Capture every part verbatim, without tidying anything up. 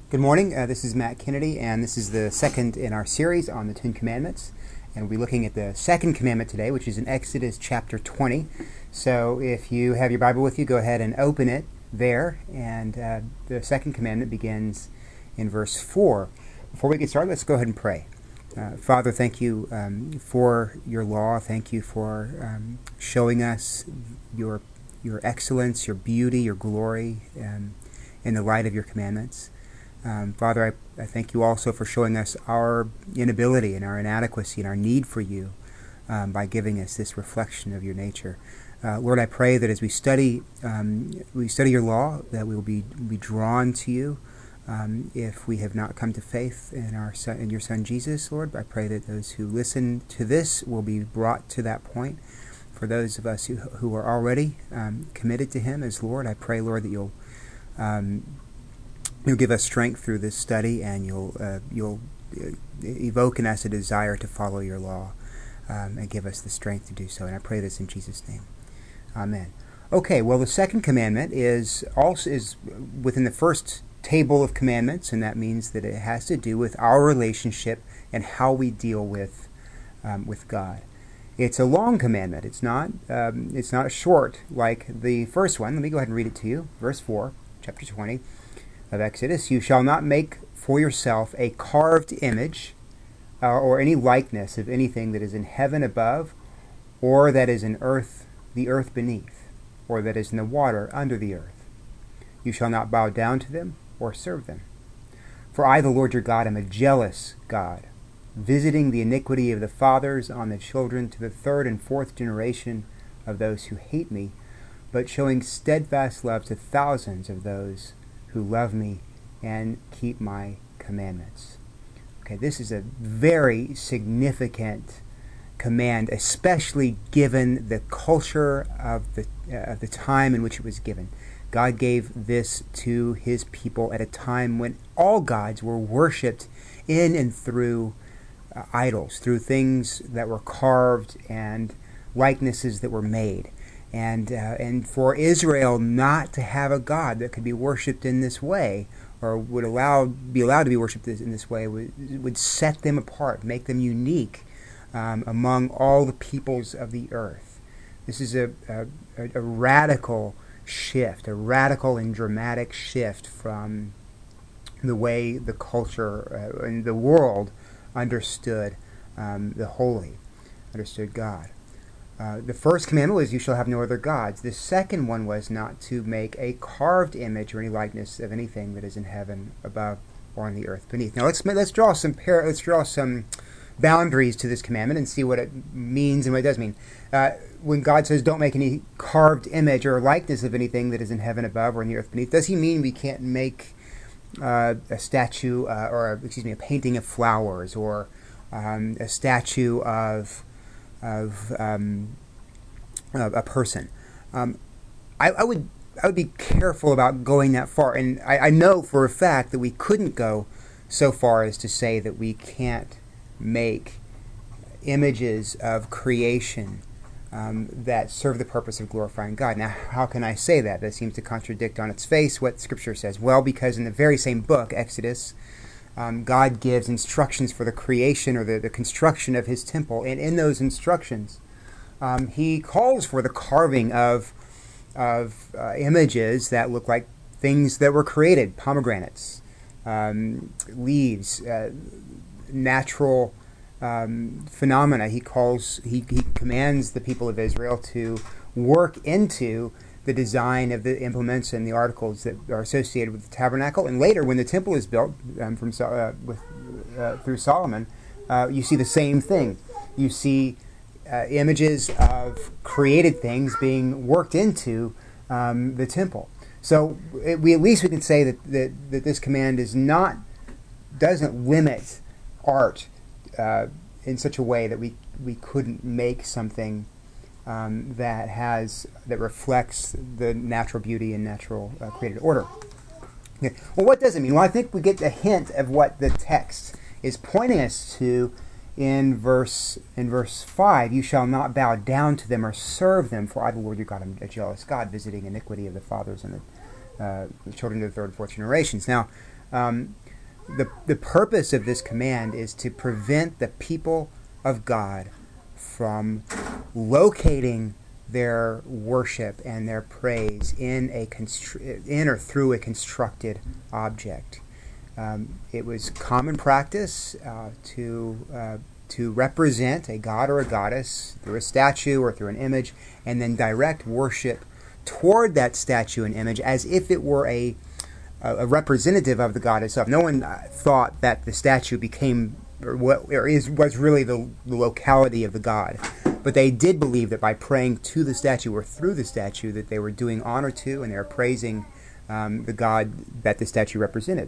Good morning. Uh, this is Matt Kennedy, and this is the second in our series on the Ten Commandments. And we'll be looking at the second commandment today, which is in Exodus chapter twenty. So if you have your Bible with you, go ahead and open it there. And uh, the second commandment begins in verse four. Before we get started, let's go ahead and pray. Uh, Father, thank you um, for your law. Thank you for um, showing us your your excellence, your beauty, your glory um, in the light of your commandments. Um, Father, I, I thank you also for showing us our inability and our inadequacy and our need for you um, by giving us this reflection of your nature. Uh, Lord, I pray that as we study um, we study your law, that we will be be drawn to you. Um, if we have not come to faith in our son, in your Son Jesus, Lord, I pray that those who listen to this will be brought to that point. For those of us who who are already um, committed to Him as Lord, I pray, Lord, that you'll um, You'll give us strength through this study, and you'll uh, you'll evoke in us a desire to follow your law, um, and give us the strength to do so. And I pray this in Jesus' name, Amen. Okay, well, the second commandment is also is within the first table of commandments, and that means that it has to do with our relationship and how we deal with um, with God. It's a long commandment. It's not um, it's not short like the first one. Let me go ahead and read it to you. Verse four, chapter twenty. Of Exodus, you shall not make for yourself a carved image uh, or any likeness of anything that is in heaven above, or that is in earth, the earth beneath, or that is in the water under the earth. You shall not bow down to them or serve them. For I, the Lord your God, am a jealous God, visiting the iniquity of the fathers on the children to the third and fourth generation of those who hate me, but showing steadfast love to thousands of those who love me and keep my commandments. Okay, this is a very significant command, especially given the culture of the uh, of the time in which it was given. God gave this to his people at a time when all gods were worshipped in and through uh, idols, through things that were carved and likenesses that were made. And uh, and for Israel not to have a God that could be worshipped in this way, or would allow be allowed to be worshipped in this way, would, would set them apart, make them unique um, among all the peoples of the earth. This is a, a, a radical shift, a radical and dramatic shift from the way the culture uh, and the world understood um, the holy, understood God. Uh, the first commandment was, you shall have no other gods. The second one was not to make a carved image or any likeness of anything that is in heaven above or on the earth beneath. Now let's let's draw some par- let's draw some boundaries to this commandment and see what it means and what it does mean. Uh, when God says, "Don't make any carved image or likeness of anything that is in heaven above or on the earth beneath," does He mean we can't make uh, a statue uh, or a, excuse me, a painting of flowers or um, a statue of of um, a person? Um, I, I would I would be careful about going that far, and I, I know for a fact that we couldn't go so far as to say that we can't make images of creation um, that serve the purpose of glorifying God. Now, how can I say that? That seems to contradict on its face what Scripture says. Well, because in the very same book, Exodus, Um, God gives instructions for the creation or the, the construction of his temple. And in those instructions, um, he calls for the carving of, of uh, images that look like things that were created, pomegranates, um, leaves, uh, natural um, phenomena. He calls, he, he commands the people of Israel to work into the design of the implements and the articles that are associated with the tabernacle. And later, when the temple is built um, from uh, with, uh, through Solomon, uh, you see the same thing. You see uh, images of created things being worked into um, the temple. So it, we at least we can say that, that that this command is not doesn't limit art uh, in such a way that we we couldn't make something Um, that has that reflects the natural beauty and natural uh, created order. Okay. Well, what does it mean? Well, I think we get a hint of what the text is pointing us to in verse in verse five. You shall not bow down to them or serve them, for I, the Lord your God, am a jealous God, visiting iniquity of the fathers on the uh, the children of the third and fourth generations. Now, um, the the purpose of this command is to prevent the people of God from locating their worship and their praise in a constr- in or through a constructed object. Um, it was common practice uh, to uh, to represent a god or a goddess through a statue or through an image, and then direct worship toward that statue and image as if it were a a representative of the god itself. No one uh, thought that the statue became or what or is was really the, the locality of the god, but they did believe that by praying to the statue or through the statue that they were doing honor to and they were praising um, the god that the statue represented.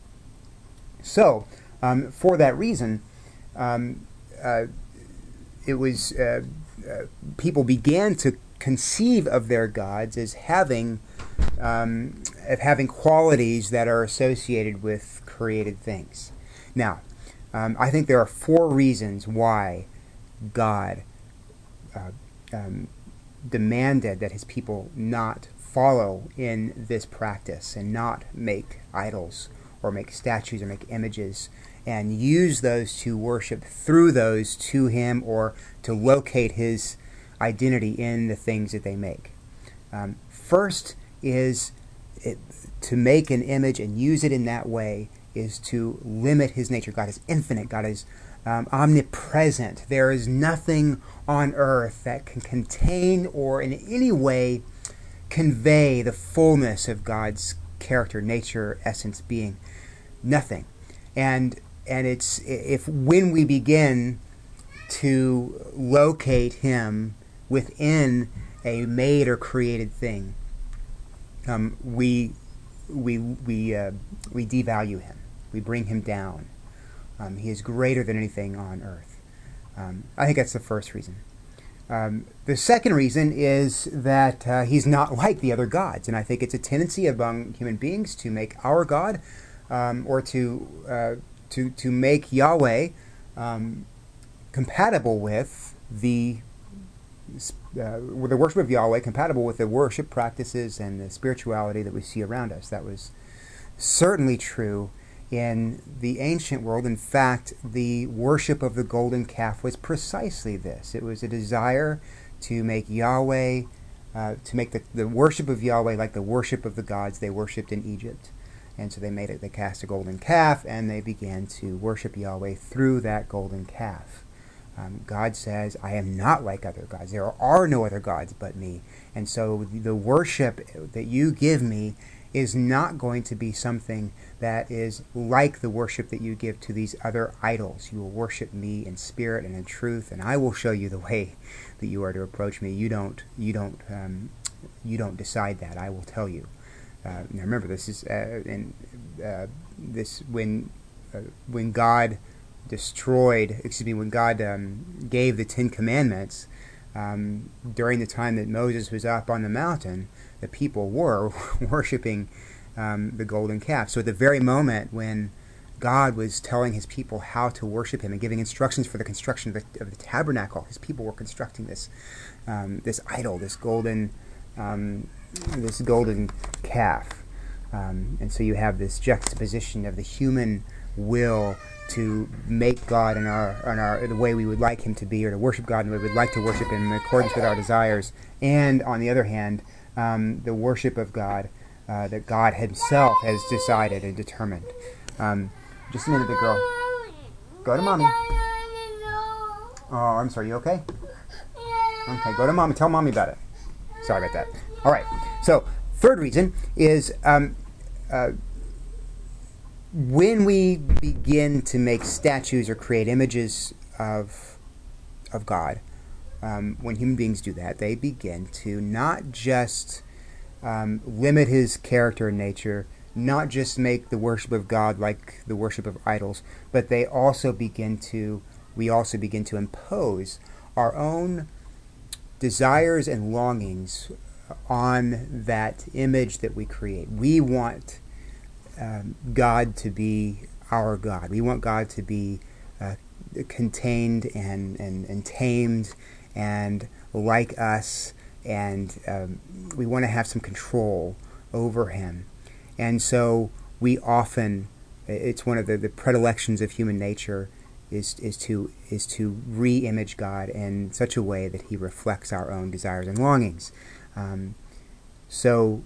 So, um, for that reason, um, uh, it was uh, uh, people began to conceive of their gods as having um, of having qualities that are associated with created things. Now, um, I think there are four reasons why God uh, um, demanded that his people not follow in this practice and not make idols or make statues or make images and use those to worship through those to him or to locate his identity in the things that they make. Um, first is it, to make an image and use it in that way is to limit his nature. God is infinite. God is um, omnipresent. There is nothing on earth that can contain or in any way convey the fullness of God's character, nature, essence, being. Nothing. And and it's if when we begin to locate him within a made or created thing, um, we we we uh, we devalue him. We bring him down. Um, he is greater than anything on earth. Um, I think that's the first reason. Um, the second reason is that uh, he's not like the other gods, and I think it's a tendency among human beings to make our God, um, or to uh, to to make Yahweh um, compatible with the uh, with the worship of Yahweh, compatible with the worship practices and the spirituality that we see around us. That was certainly true in the ancient world. In fact, the worship of the golden calf was precisely this. It was a desire to make Yahweh, uh, to make the, the worship of Yahweh like the worship of the gods they worshipped in Egypt. And so they made it, they cast a golden calf, and they began to worship Yahweh through that golden calf. Um, God says, I am not like other gods. There are no other gods but me. And so the worship that you give me is not going to be something that is like the worship that you give to these other idols. You will worship me in spirit and in truth, and I will show you the way that you are to approach me. You don't, you don't, um, you don't decide that. I will tell you. Uh, now remember, this is uh, in uh, this when uh, when God destroyed. Excuse me, when God um, gave the Ten Commandments um, during the time that Moses was up on the mountain. The people were worshiping um, the golden calf. So at the very moment when God was telling his people how to worship him and giving instructions for the construction of the, of the tabernacle, his people were constructing this um, this idol, this golden um, this golden calf. Um, and so you have this juxtaposition of the human will to make God in our in our the way we would like him to be, or to worship God in the way we would like to worship him in accordance with our desires, and on the other hand, Um, the worship of God uh, that God himself has decided and determined. Um, just a minute, big girl. Go to mommy. Oh, I'm sorry. You okay? Okay, go to mommy. Tell mommy about it. Sorry about that. All right. So, third reason is um, uh, when we begin to make statues or create images of of God. Um, when human beings do that, they begin to not just um, limit his character and nature, not just make the worship of God like the worship of idols, but they also begin to, we also begin to impose our own desires and longings on that image that we create. We want um, God to be our God. We want God to be uh, contained and, and, and tamed and like us, and um, we want to have some control over him. And so we often, it's one of the, the predilections of human nature is is to is to re-image God in such a way that he reflects our own desires and longings. Um, so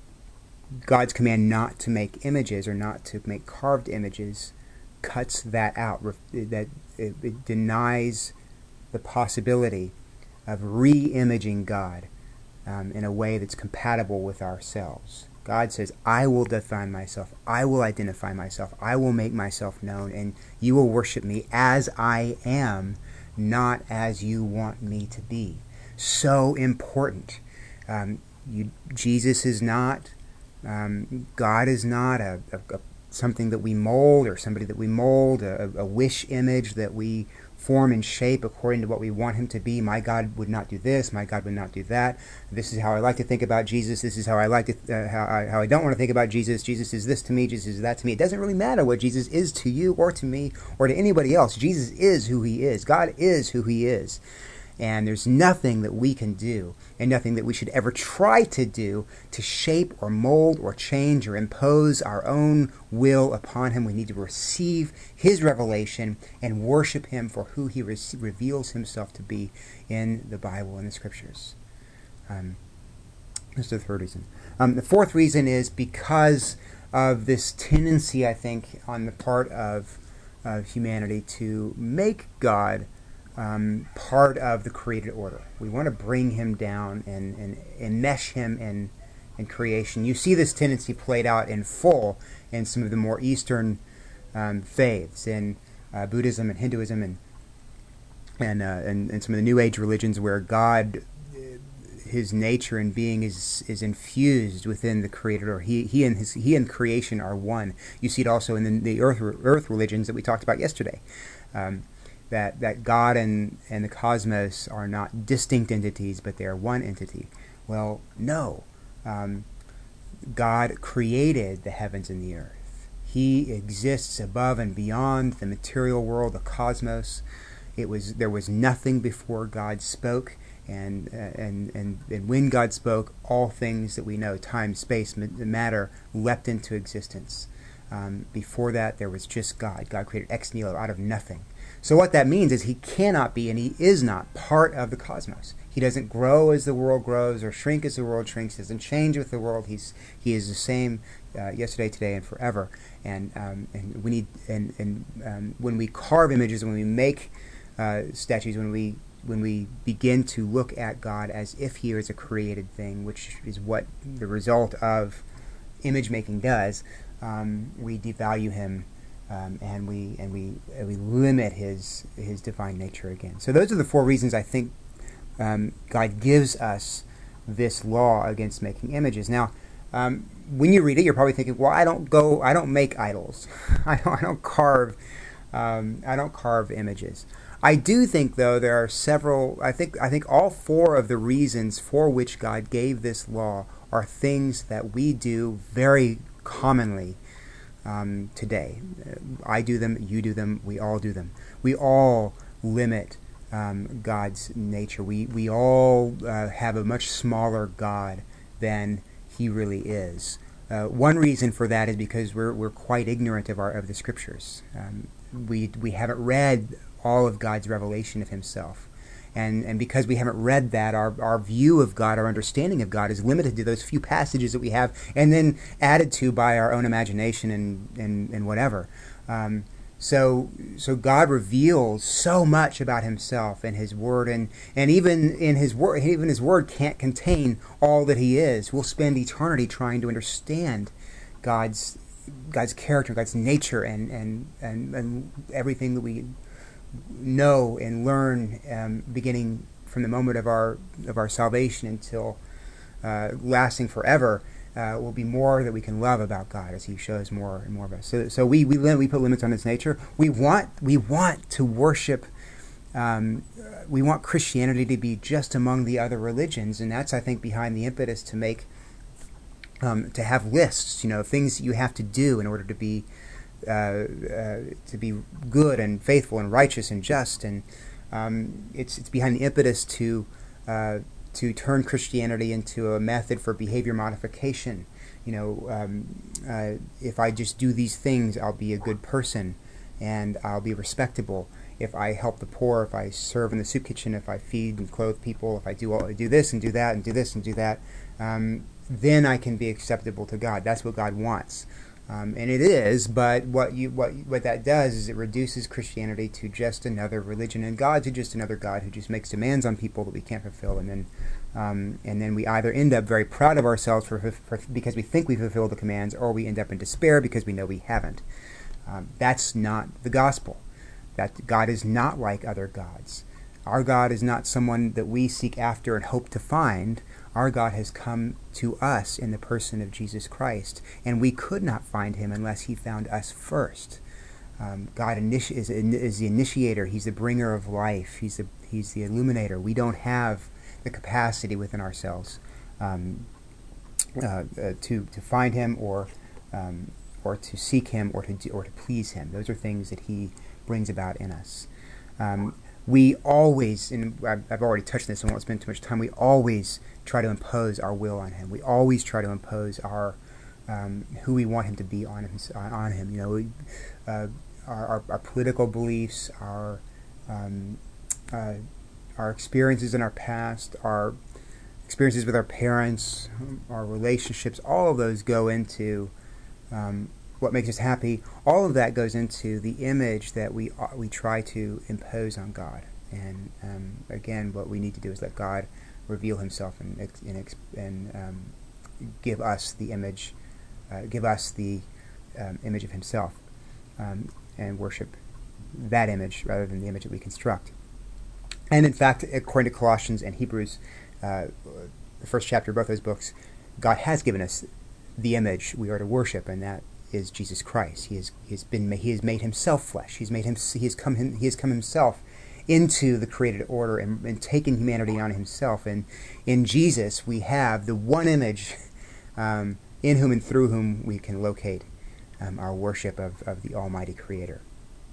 God's command not to make images or not to make carved images cuts that out. That it, it denies the possibility of re-imaging God um, in a way that's compatible with ourselves. God says, I will define myself, I will identify myself, I will make myself known, and you will worship me as I am, not as you want me to be. So important. Um, you, Jesus is not, um, God is not a, a, a something that we mold or somebody that we mold, a, a wish image that we form and shape according to what we want him to be. My God would not do this. My God would not do that. This is how I like to think about Jesus. This is how I like to, uh, how, I, how I don't want to think about Jesus. Jesus is this to me. Jesus is that to me. It doesn't really matter what Jesus is to you or to me or to anybody else. Jesus is who he is. God is who he is. And there's nothing that we can do, and nothing that we should ever try to do to shape or mold or change or impose our own will upon him. We need to receive his revelation and worship him for who he re- reveals himself to be in the Bible and the Scriptures. Um, that's the third reason. Um, the fourth reason is because of this tendency, I think, on the part of, of humanity to make God Um, part of the created order. We want to bring him down and, and, and mesh him in, in creation. You see this tendency played out in full in some of the more Eastern um, faiths, in uh, Buddhism and Hinduism and and, uh, and and some of the New Age religions, where God, his nature and being is is infused within the created order. He he and his he and creation are one. You see it also in the, the earth earth religions that we talked about yesterday. Um, That, that God and, and the cosmos are not distinct entities, but they are one entity. Well, no. Um, God created the heavens and the earth. He exists above and beyond the material world, the cosmos. It was there was nothing before God spoke, and uh, and, and and when God spoke, all things that we know, time, space, matter, leapt into existence. Um, before that, there was just God. God created ex nihilo, out of nothing. So what that means is he cannot be, and he is not, part of the cosmos. He doesn't grow as the world grows or shrink as the world shrinks. He doesn't change with the world. He's he is the same uh, yesterday, today, and forever. And um, and we need and and um, when we carve images, when we make uh, statues, when we when we begin to look at God as if he is a created thing, which is what the result of image making does, um, we devalue him. Um, and we and we and we limit his his divine nature again. So those are the four reasons I think um, God gives us this law against making images. Now, um, when you read it, you're probably thinking, "Well, I don't go, I don't make idols, I don't, I don't carve, um, I don't carve images." I do think, though, there are several. I think I think all four of the reasons for which God gave this law are things that we do very commonly. Um, today. I do them, you do them, we all do them. We all limit um, God's nature. We we all uh, have a much smaller God than he really is. Uh, one reason for that is because we're we're quite ignorant of our of the Scriptures. Um, we we haven't read all of God's revelation of himself. And and because we haven't read that, our, our view of God, our understanding of God is limited to those few passages that we have, and then added to by our own imagination and, and, and whatever. Um, so so God reveals so much about himself in his word, and, and even in his word, even his word can't contain all that he is. We'll spend eternity trying to understand God's God's character, God's nature, and and, and, and everything that we know and learn, um, beginning from the moment of our of our salvation until uh, lasting forever, uh, will be more that we can love about God as he shows more and more of us. So, so we we we put limits on his nature. We want we want to worship. Um, we want Christianity to be just among the other religions, and that's, I think, behind the impetus to make um, to have lists. You know, things that you have to do in order to be. Uh, uh, to be good and faithful and righteous and just, and um, it's it's behind the impetus to uh, to turn Christianity into a method for behavior modification you know, um, uh, if I just do these things, I'll be a good person and I'll be respectable. If I help the poor, if I serve in the soup kitchen, if I feed and clothe people, if I do all, do this and do that and do this and do that, um, then I can be acceptable to God. That's what God wants. Um, and it is, but what you what what that does is it reduces Christianity to just another religion, and God to just another God who just makes demands on people that we can't fulfill, and then um, and then we either end up very proud of ourselves for, for because we think we fulfilled the commands, or we end up in despair because we know we haven't. Um, that's not the gospel. That God is not like other gods. Our God is not someone that we seek after and hope to find. Our God has come to us in the person of Jesus Christ, and we could not find him unless he found us first. Um, God initi- is, is the initiator. He's the bringer of life. He's the, he's the illuminator. We don't have the capacity within ourselves um, uh, uh, to, to find him or um, or to seek him or to, do, or to please him. Those are things that he brings about in us. Um, we always, and I've, I've already touched on this, I won't spend too much time, we always try to impose our will on him. We always try to impose our um, who we want him to be on him. On him. You know, we, uh, our, our, our political beliefs, our um, uh, our experiences in our past, our experiences with our parents, our relationships, all of those go into um, what makes us happy. All of that goes into the image that we uh, we try to impose on God. And um, again, what we need to do is let God reveal himself and and, and um, give us the image, uh, give us the um, image of himself, um, and worship that image rather than the image that we construct. And in fact, according to Colossians and Hebrews, uh, the first chapter of both those books, God has given us the image we are to worship, and that is Jesus Christ. He has he has been he has made himself flesh. He's made him he has come he has come himself into the created order and, and taken humanity on himself. And in Jesus, we have the one image um, in whom and through whom we can locate um, our worship of, of the Almighty Creator.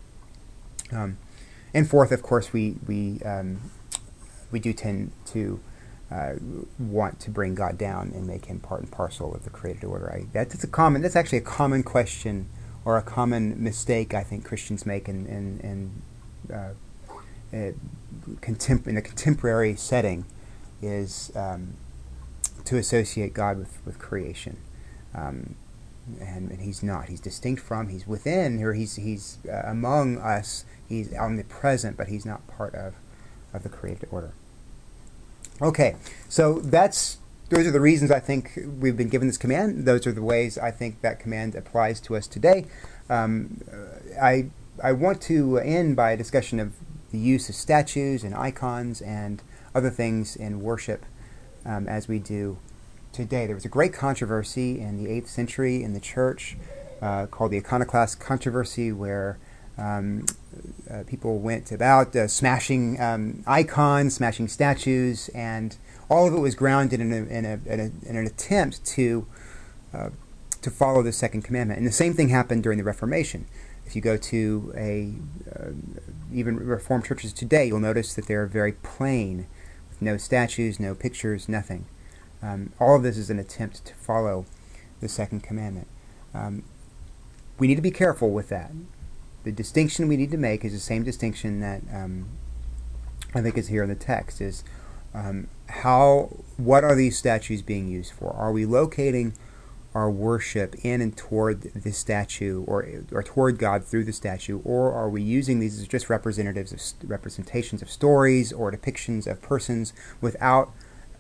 Um, and fourth, of course, we we um, we do tend to uh, want to bring God down and make him part and parcel of the created order. I, that's a common. That's actually a common question or a common mistake I think Christians make in in, in uh, Uh, contem- in a contemporary setting is um, to associate God with, with creation, um, and, and he's not. He's distinct from. He's within, or he's he's uh, among us. He's omnipresent, but he's not part of of the created order. Okay, so that's those are the reasons I think we've been given this command. Those are the ways I think that command applies to us today. Um, I I want to end by a discussion of the use of statues and icons and other things in worship um, as we do today. There was a great controversy in the eighth century in the church uh, called the Iconoclast controversy, where um, uh, people went about uh, smashing um, icons, smashing statues, and all of it was grounded in, a, in, a, in, a, in an attempt to uh, to follow the second commandment. And the same thing happened during the Reformation. If you go to a uh, even Reformed churches today, you'll notice that they're very plain, with no statues, no pictures, nothing. Um, all of this is an attempt to follow the second commandment. Um, we need to be careful with that. The distinction we need to make is the same distinction that um, I think is here in the text: is um, how what are these statues being used for? Are we locating our worship in and toward the statue, or or toward God through the statue, or are we using these as just representatives of representations of stories or depictions of persons without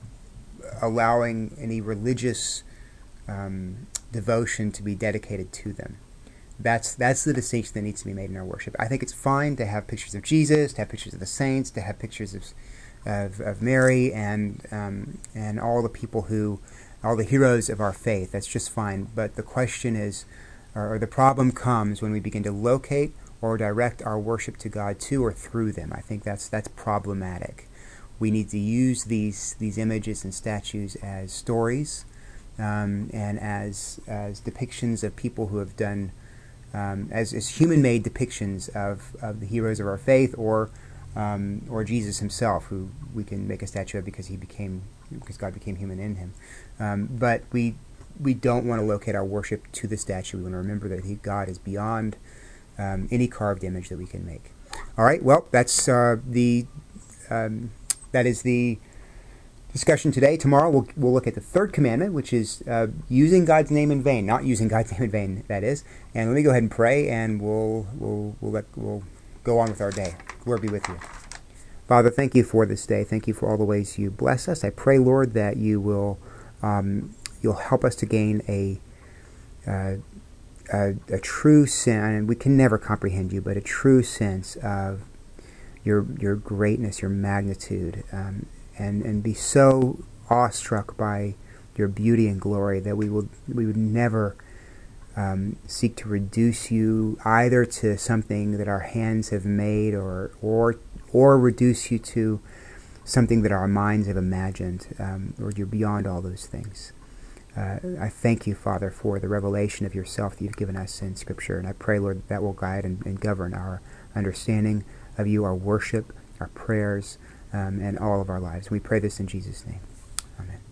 allowing any religious um, devotion to be dedicated to them? That's that's the distinction that needs to be made in our worship. I think it's fine to have pictures of Jesus, to have pictures of the saints, to have pictures of of, of Mary and um, and all the people who. all the heroes of our faith. That's just fine. But the question is, or the problem comes when we begin to locate or direct our worship to God to or through them. I think that's that's problematic. We need to use these these images and statues as stories um, and as as depictions of people who have done um, as as human-made depictions of, of the heroes of our faith, or um, or Jesus himself, who we can make a statue of because he became. because God became human in him. Um, but we we don't want to locate our worship to the statue. We want to remember that he, God is beyond um, any carved image that we can make. All right, well, that's uh, the um, that is the discussion today. Tomorrow we'll we'll look at the third commandment, which is uh, using God's name in vain, not using God's name in vain. That is. And let me go ahead and pray, and we'll we'll we'll let, we'll go on with our day. Lord be with you. Father, thank you for this day. Thank you for all the ways you bless us. I pray, Lord, that you will um, you'll help us to gain a, uh, a a true sense, and we can never comprehend you, but a true sense of your your greatness, your magnitude, um, and and be so awestruck by your beauty and glory that we will we would never um, seek to reduce you either to something that our hands have made, or or or reduce you to something that our minds have imagined. Um, Lord, you're beyond all those things. Uh, I thank you, Father, for the revelation of yourself that you've given us in Scripture, and I pray, Lord, that, that will guide and, and govern our understanding of you, our worship, our prayers, um, and all of our lives. We pray this in Jesus' name. Amen.